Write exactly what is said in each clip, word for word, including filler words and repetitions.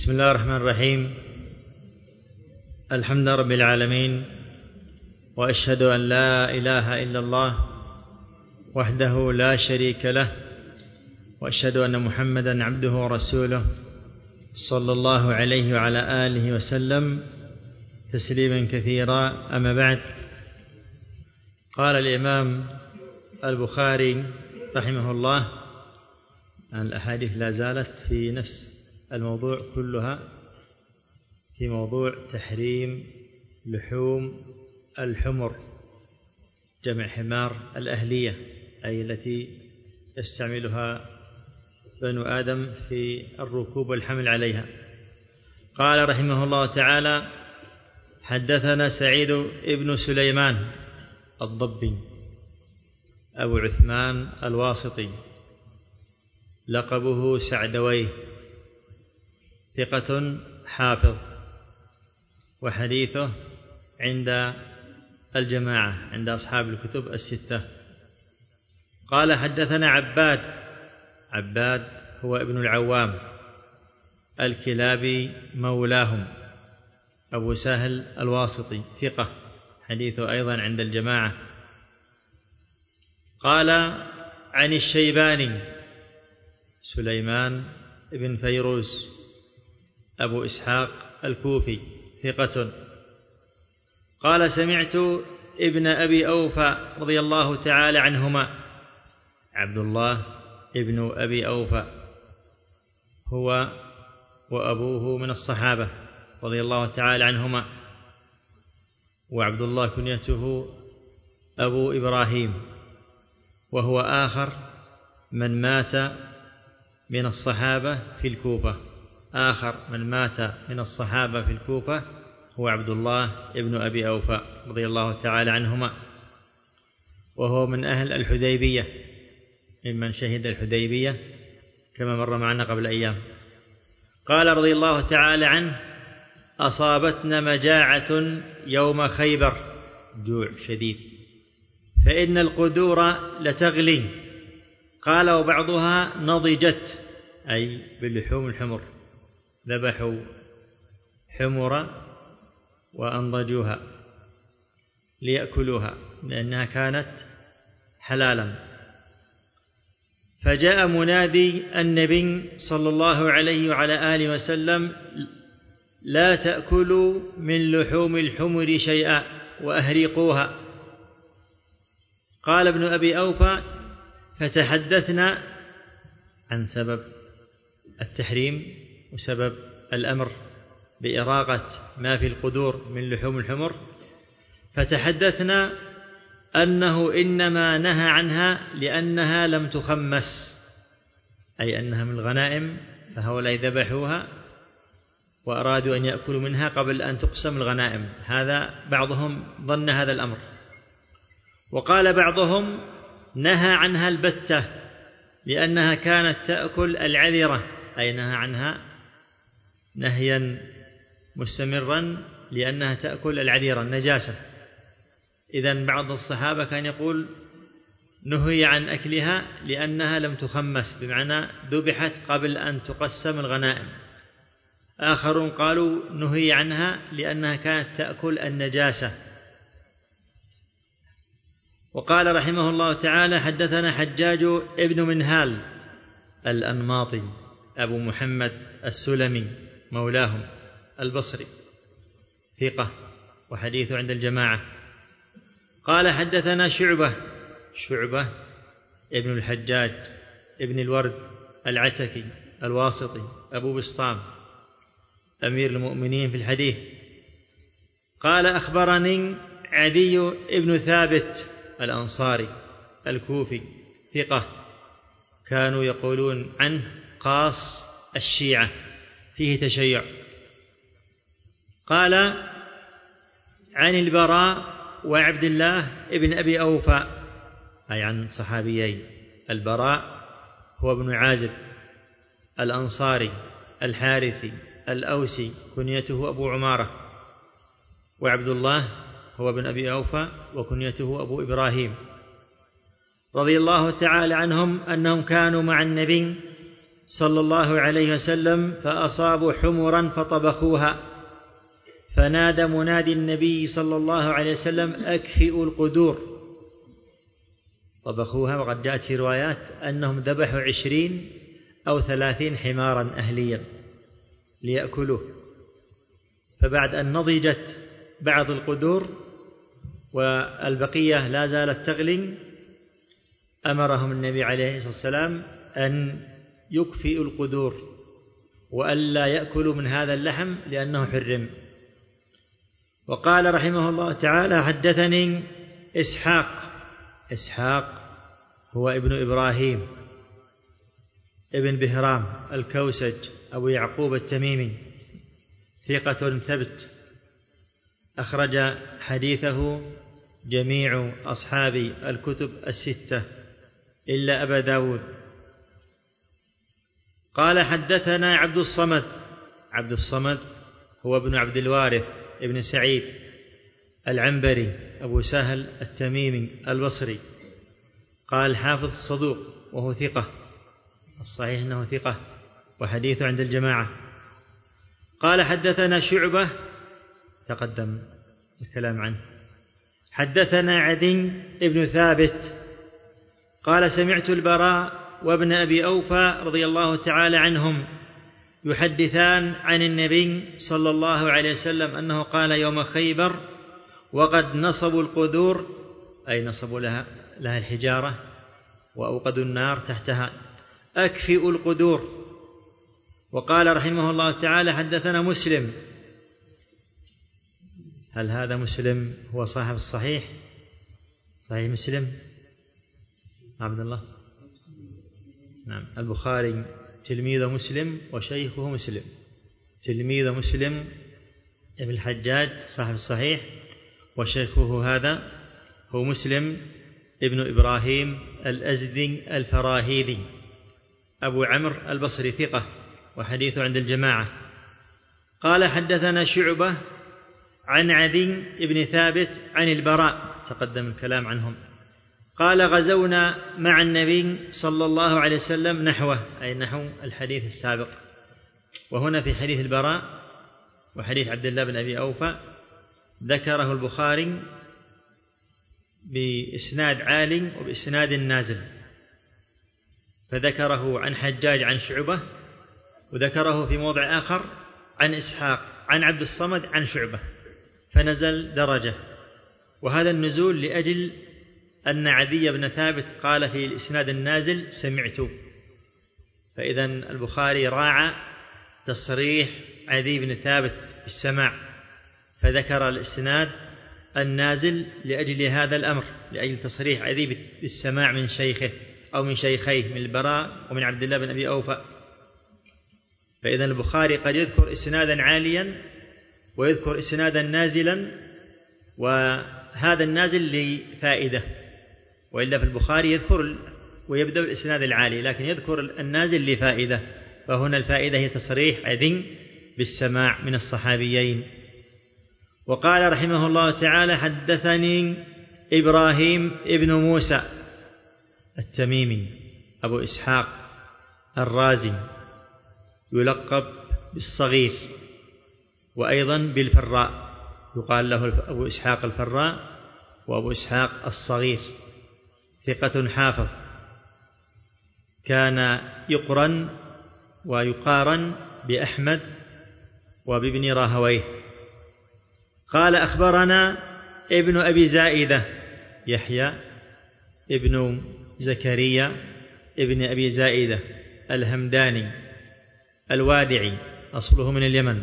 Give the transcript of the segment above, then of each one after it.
بسم الله الرحمن الرحيم. الحمد لله رب العالمين، وأشهد أن لا إله إلا الله وحده لا شريك له، وأشهد أن محمدًا عبده ورسوله صلى الله عليه وعلى آله وسلم تسليما كثيرا. أما بعد، قال الإمام البخاري رحمه الله أن الأحاديث لا زالت في نفس الموضوع كلها، في موضوع تحريم لحوم الحمر، جمع حمار الأهلية، أي التي يستعملها بنو آدم في الركوب والحمل عليها. قال رحمه الله تعالى: حدثنا سعيد ابن سليمان الضبي أبو عثمان الواسطي، لقبه سعدويه، ثقة حافظ، وحديثه عند الجماعة، عند أصحاب الكتب الستة. قال: حدثنا عباد عباد هو ابن العوام الكلابي مولاهم، أبو سهل الواسطي، ثقة، حديثه أيضا عند الجماعة. قال: عن الشيباني سليمان بن فيروز أبو إسحاق الكوفي، ثقة. قال: سمعت ابن أبي أوفى رضي الله تعالى عنهما، عبد الله ابن أبي أوفى هو وأبوه من الصحابة رضي الله تعالى عنهما، وعبد الله كنيته أبو إبراهيم، وهو آخر من مات من الصحابة في الكوفة آخر من مات من الصحابة في الكوفة هو عبد الله ابن أبي أوفى رضي الله تعالى عنهما، وهو من أهل الحديبية، ممن شهد الحديبية كما مر معنا قبل أيام. قال رضي الله تعالى عنه: أصابتنا مجاعة يوم خيبر، جوع شديد، فإن القدور لتغلي. قال: وبعضها نضجت، أي باللحوم الحمر، ذبحوا حمر وأنضجوها ليأكلوها لأنها كانت حلالا. فجاء منادي النبي صلى الله عليه وعلى آله وسلم: لا تأكلوا من لحوم الحمر شيئا وأهرقوها. قال ابن أبي أوفى: فتحدثنا عن سبب التحريم وسبب الأمر بإراقة ما في القدور من لحوم الحمر، فتحدثنا أنه إنما نهى عنها لأنها لم تخمس، أي أنها من الغنائم، فهؤلاء ذبحوها وأرادوا أن يأكلوا منها قبل أن تقسم الغنائم. هذا بعضهم ظن هذا الأمر. وقال بعضهم: نهى عنها البتة لأنها كانت تأكل العذرة، أي نهى عنها نهيا مستمرا لأنها تأكل العذرة النجاسة. إذن بعض الصحابة كان يقول نهي عن أكلها لأنها لم تخمس، بمعنى ذبحت قبل أن تقسم الغنائم. آخرون قالوا نهي عنها لأنها كانت تأكل النجاسة. وقال رحمه الله تعالى: حدثنا حجاج ابن منهال الأنماطي أبو محمد السلمي مولاهم البصري، ثقة، وحديثه عند الجماعة. قال: حدثنا شعبة شعبة ابن الحجاج ابن الورد العتكي الواسطي أبو بسطام، أمير المؤمنين في الحديث. قال: أخبرني عدي ابن ثابت الأنصاري الكوفي، ثقة، كانوا يقولون عنه قاص الشيعة، فيه تشيع. قال: عن البراء وعبد الله ابن أبي أوفى، أي عن صحابيين. البراء هو ابن عازب الأنصاري الحارثي الأوسي، كنيته أبو عمارة، وعبد الله هو ابن أبي أوفى وكنيته أبو إبراهيم، رضي الله تعالى عنهم أنهم كانوا مع النبي صلى الله عليه وسلم فأصابوا حمرا فطبخوها، فنادى منادي النبي صلى الله عليه وسلم: أكفئوا القدور. طبخوها، وقد جاءت في روايات أنهم ذبحوا عشرين أو ثلاثين حمارا أهليا ليأكلوه. فبعد أن نضجت بعض القدور والبقية لا زالت تغلي، أمرهم النبي عليه الصلاة والسلام أن يكفئوا القدور وألا يأكلوا من هذا اللحم لأنه حرم. وقال رحمه الله تعالى: حدثني إسحاق. إسحاق هو ابن إبراهيم ابن بهرام الكوسج أبو يعقوب التميمي، ثقة ثبت، أخرج حديثه جميع أصحاب الكتب الستة إلا أبا داود. قال: حدثنا عبد الصمد. عبد الصمد هو ابن عبد الوارث ابن سعيد العنبري أبو سهل التميمي البصري، قال حافظ الصدوق وهو ثقة، الصحيح أنه ثقة وحديثه عند الجماعة. قال: حدثنا شعبة، تقدم الكلام عنه. حدثنا عدي ابن ثابت قال: سمعت البراء وابن أبي أوفى رضي الله تعالى عنهم يحدثان عن النبي صلى الله عليه وسلم أنه قال يوم خيبر: وقد نصبوا القدور، أي نصبوا لها, لها الحجارة وأوقدوا النار تحتها، أكفئوا القدور. وقال رحمه الله تعالى: حدثنا مسلم. هل هذا مسلم هو صاحب الصحيح؟ صحيح مسلم عبد الله؟ نعم. البخاري تلميذ مسلم وشيخه مسلم، تلميذ مسلم ابن الحجاج صاحب الصحيح، وشيخه هذا هو مسلم ابن إبراهيم الأزدي الفراهيدي أبو عمرو البصري، ثقة وحديثه عند الجماعة. قال: حدثنا شعبة عن عدي بن ثابت عن البراء، تقدم الكلام عنهم، قال: غزونا مع النبي صلى الله عليه وسلم نحوه، أي نحو الحديث السابق. وهنا في حديث البراء وحديث عبد الله بن أبي أوفى ذكره البخاري بإسناد عالي وبإسناد نازل، فذكره عن حجاج عن شعبة، وذكره في موضع آخر عن إسحاق عن عبد الصمد عن شعبة، فنزل درجة. وهذا النزول لأجل أن عدي بن ثابت قال في الإسناد النازل: سمعت. فإذا البخاري راعى تصريح عدي بن ثابت بالسماع، فذكر الإسناد النازل لأجل هذا الأمر، لأجل تصريح عدي بالسماع من شيخه أو من شيخيه، من البراء ومن عبد الله بن أبي أوفى. فإذا البخاري قد يذكر إسنادا عاليا ويذكر إسنادا نازلا، وهذا النازل لفائدة، وإلا في البخاري يذكر ويبدأ الإسناد العالي، لكن يذكر النازل لفائدة، فهنا الفائدة هي تصريح عدي بالسماع من الصحابيين. وقال رحمه الله تعالى: حدثني إبراهيم ابن موسى التميمي أبو إسحاق الرازي، يلقب بالصغير وأيضا بالفراء، يقال له أبو إسحاق الفراء وأبو إسحاق الصغير، ثقة حافظ، كان يقرن ويقارن بأحمد وبابن راهويه. قال: أخبرنا ابن أبي زائدة يحيى ابن زكريا ابن أبي زائدة الهمداني الوادعي، أصله من اليمن،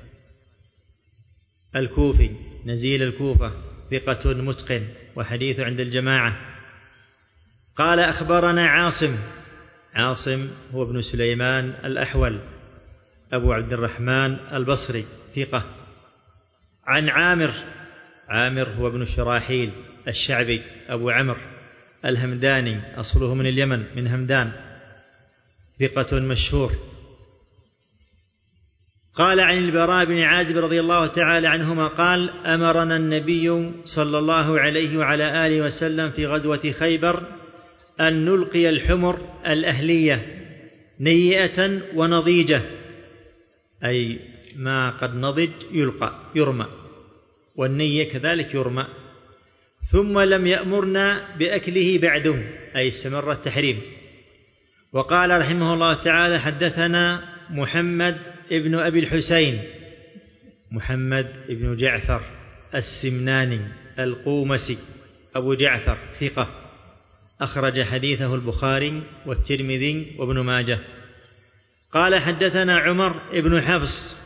الكوفي نزيل الكوفة، ثقة متقن وحديث عند الجماعة. قال: أخبرنا عاصم. عاصم هو ابن سليمان الأحول أبو عبد الرحمن البصري، ثقة، عن عامر. عامر هو ابن شراحيل الشعبي أبو عمرو الهمداني، أصله من اليمن من همدان، ثقة مشهور. قال: عن البراء بن عازب رضي الله تعالى عنهما قال: أمرنا النبي صلى الله عليه وعلى آله وسلم في غزوة خيبر أن نلقي الحمر الأهلية نيئة ونضيجة، أي ما قد نضج يلقى يرمى، والنية كذلك يرمى. ثم لم يأمرنا بأكله بعده، أي استمر التحريم. وقال رحمه الله تعالى: حدثنا محمد ابن أبي الحسين محمد ابن جعفر السمناني القومسي أبو جعفر ثقة، أخرج حديثه البخاري والترمذي وابن ماجه. قال: حدثنا عمر ابن حفص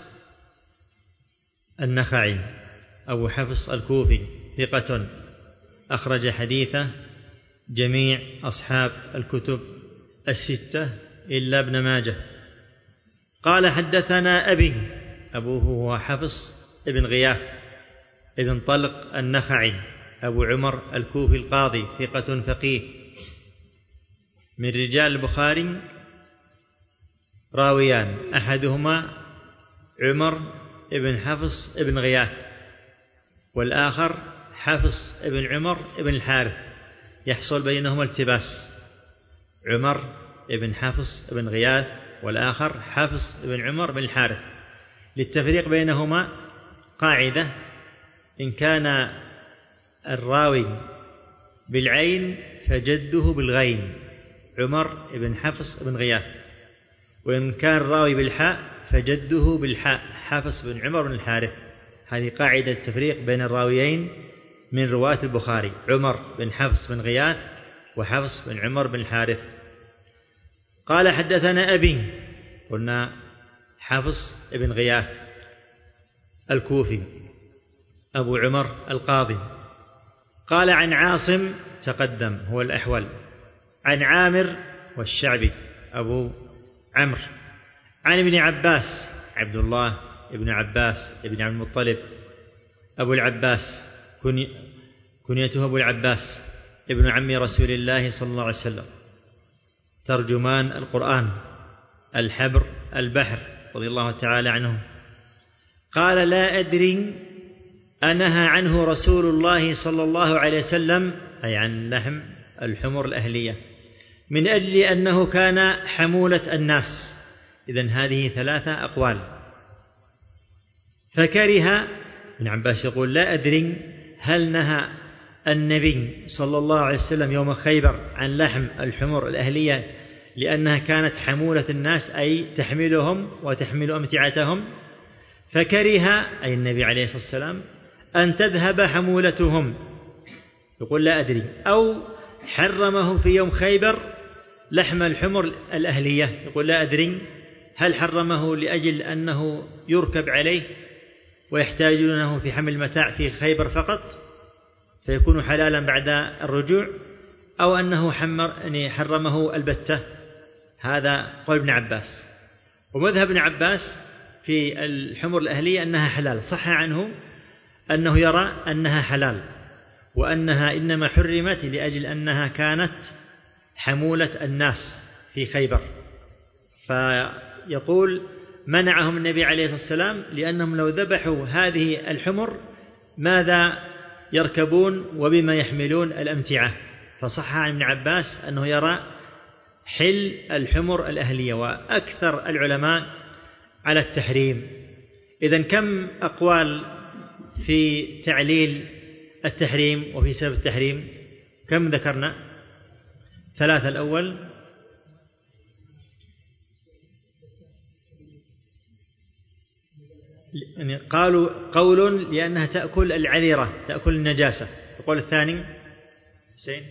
النخعي أبو حفص الكوفي ثقة، أخرج حديثه جميع أصحاب الكتب الستة إلا ابن ماجه. قال: حدثنا أبي، أبوه هو حفص ابن غياث ابن طلق النخعي أبو عمر الكوفي القاضي ثقة فقيه، من رجال البخاري راويان، أحدهما عمر ابن حفص ابن غياث، والآخر حفص ابن عمر ابن الحارث، يحصل بينهما التباس، عمر ابن حفص ابن غياث والآخر حفص ابن عمر بن الحارث. للتفريق بينهما قاعدة: إن كان الراوي بالعين فجده بالغين، عمر ابن حفص ابن غياث، وإن كان الراوي بالحاء فجده بالحاء، حفص بن عمر بن الحارث. هذه قاعدة التفريق بين الراويين من رواة البخاري، عمر بن حفص بن غياث وحفص بن عمر بن الحارث. قال: حدثنا أبي، قلنا حفص بن غياث الكوفي أبو عمر القاضي. قال: عن عاصم، تقدم هو الأحول، عن عامر والشعبي أبو عمرو، عن ابن عباس عبد الله ابن عباس ابن عبد المطلب أبو العباس، كنيته أبو العباس، ابن عم رسول الله صلى الله عليه وسلم، ترجمان القرآن، الحبر البحر، رضي الله تعالى عنه. قال: لا أدري أنهى عنه رسول الله صلى الله عليه وسلم، أي عن لحم الحمر الأهلية، من أجل أنه كان حمولة الناس. إذن هذه ثلاثة أقوال. فكره، ابن عباس يقول: لا أدري هل نهى النبي صلى الله عليه وسلم يوم خيبر عن لحم الحمر الأهلية لأنها كانت حمولة الناس، أي تحملهم وتحمل أمتعتهم. فكره، أي النبي عليه الصلاة والسلام، أن تذهب حمولتهم، يقول لا أدري، أو حرمه في يوم خيبر لحم الحمر الأهلية، يقول لا أدري هل حرمه لأجل أنه يركب عليه ويحتاجونه في حمل المتاع في خيبر فقط فيكون حلالا بعد الرجوع، أو أنه حرمه البتة. هذا قول ابن عباس. ومذهب ابن عباس في الحمر الأهلية أنها حلال، صح عنه أنه يرى أنها حلال، وأنها إنما حرمت لأجل أنها كانت حمولة الناس في خيبر. فيقول: منعهم النبي عليه الصلاة والسلام لأنهم لو ذبحوا هذه الحمر ماذا يركبون وبما يحملون الأمتعة. فصح عن ابن عباس أنه يرى حل الحمر الأهلية، وأكثر العلماء على التحريم. إذن كم أقوال في تعليل التحريم وفي سبب التحريم؟ كم ذكرنا؟ ثلاثة. الأول يعني قالوا قول لأنها تأكل العذرة، تأكل النجاسة. القول الثاني حسين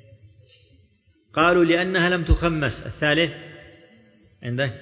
قالوا لأنها لم تخمس. الثالث عندك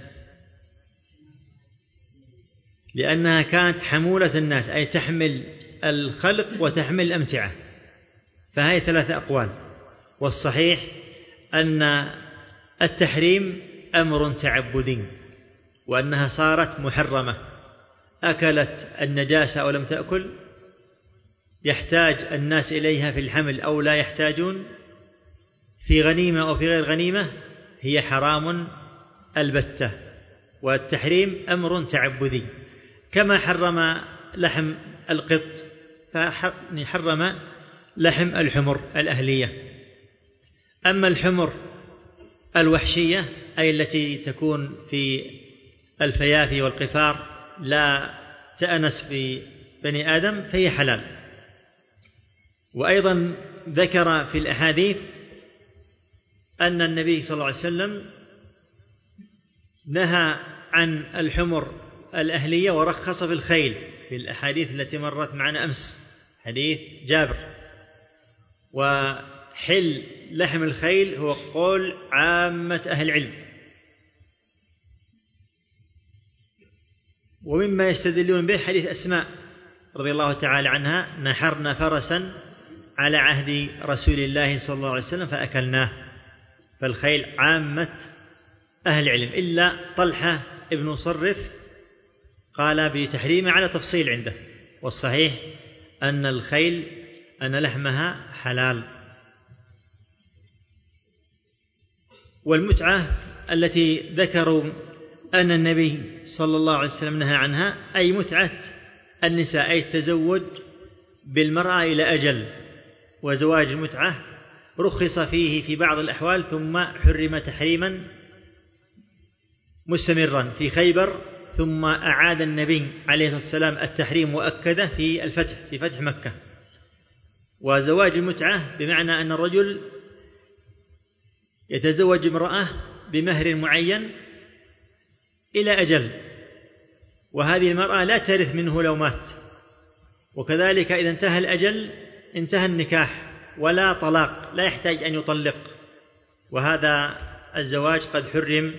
لأنها كانت حمولة الناس، أي تحمل الخلق وتحمل الأمتعة. فهي ثلاثة أقوال. والصحيح أن التحريم أمر تعبدي، وأنها صارت محرمة، أكلت النجاسة أو لم تأكل، يحتاج الناس إليها في الحمل أو لا يحتاجون، في غنيمة أو في غير غنيمة، هي حرام البتة. والتحريم أمر تعبدي، كما حرم لحم القط فحرم لحم الحمر الأهلية. أما الحمر الوحشية أي التي تكون في الفيافي والقفار لا تأنس ببني آدم فهي حلال. وأيضا ذكر في الأحاديث أن النبي صلى الله عليه وسلم نهى عن الحمر الأهلية ورخص في الخيل في الأحاديث التي مرت معنا أمس، حديث جابر. وحل لحم الخيل هو قول عامة أهل العلم. ومما يستدلون به حديث أسماء رضي الله تعالى عنها: نحرنا فرسا على عهد رسول الله صلى الله عليه وسلم فأكلناه. فالخيل عامة أهل العلم إلا طلحة ابن مصرف قال بتحريمه على تفصيل عنده، والصحيح أن الخيل أن لحمها حلال. والمتعة التي ذكروا أن النبي صلى الله عليه وسلم نهى عنها أي متعة النساء، أي التزوج بالمرأة إلى أجل. وزواج المتعة رخص فيه في بعض الأحوال ثم حرم تحريما مستمرا في خيبر، ثم أعاد النبي عليه الصلاة والسلام التحريم وأكده في الفتح في فتح مكة. وزواج المتعة بمعنى أن الرجل يتزوج امرأة بمهر معين إلى أجل، وهذه المرأة لا ترث منه لو مات، وكذلك إذا انتهى الأجل انتهى النكاح ولا طلاق، لا يحتاج أن يطلق. وهذا الزواج قد حرم،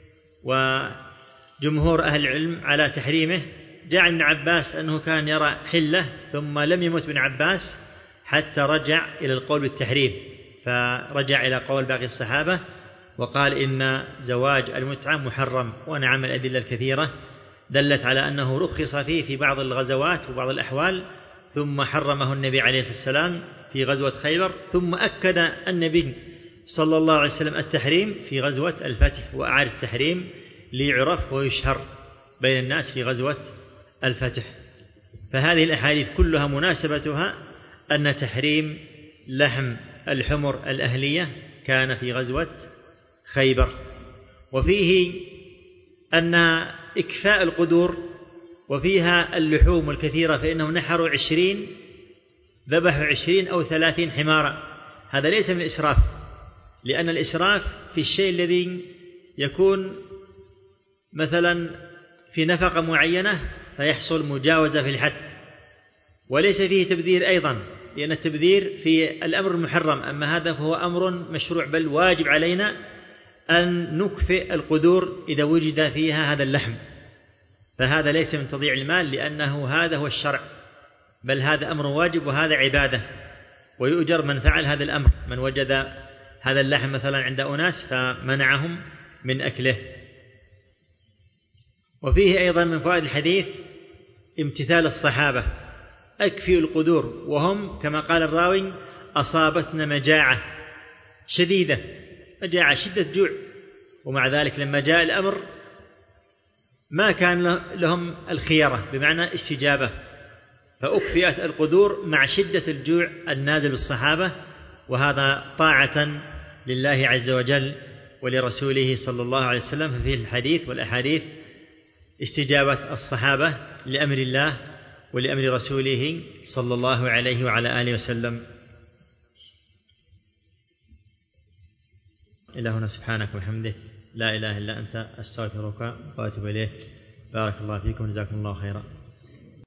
وجمهور أهل العلم على تحريمه. جاء عن ابن عباس أنه كان يرى حلة ثم لم يمت ابن عباس حتى رجع إلى القول بالتحريم، فرجع إلى قول باقي الصحابة وقال إن زواج المتعة محرم. ونعم الأدلة الكثيرة دلت على أنه رخص فيه في بعض الغزوات وبعض الأحوال، ثم حرمه النبي عليه الصلاة والسلام في غزوة خيبر، ثم أكد النبي صلى الله عليه وسلم التحريم في غزوة الفتح، وأعاد التحريم ليعرف ويشهر بين الناس في غزوة الفتح. فهذه الأحاديث كلها مناسبتها أن تحريم لحم الحمر الأهلية كان في غزوة خيبر. وفيه أن إكفاء القدور وفيها اللحوم الكثيرة، فإنهم نحروا عشرين ذبحوا عشرين أو ثلاثين حمارا. هذا ليس من الإسراف، لأن الإسراف في الشيء الذي يكون مثلا في نفقة معينة فيحصل مجاوزة في الحد، وليس فيه تبذير أيضا، لأن التبذير في الأمر المحرم، أما هذا فهو أمر مشروع بل واجب علينا أن نكفئ القدور إذا وجد فيها هذا اللحم. فهذا ليس من تضييع المال، لأنه هذا هو الشرع، بل هذا أمر واجب وهذا عبادة، ويؤجر من فعل هذا الأمر، من وجد هذا اللحم مثلا عند أناس فمنعهم من أكله. وفيه أيضا من فوائد الحديث امتثال الصحابة، أكفئوا القدور، وهم كما قال الراوي أصابتنا مجاعة شديدة، مجاعة شدة جوع، ومع ذلك لما جاء الأمر ما كان لهم الخيرة بمعنى استجابة، فأكفئت القدور مع شدة الجوع النازل بالصحابة. وهذا طاعة لله عز وجل ولرسوله صلى الله عليه وسلم. ففي الحديث والأحاديث استجابة الصحابة لأمر الله ولأمر رسوله صلى الله عليه وعلى آله وسلم. إلهنا سبحانك وبحمدك لا إله إلا أنت أستغفرك وأتوب إليك. بارك الله فيكم، جزاكم الله خيرا.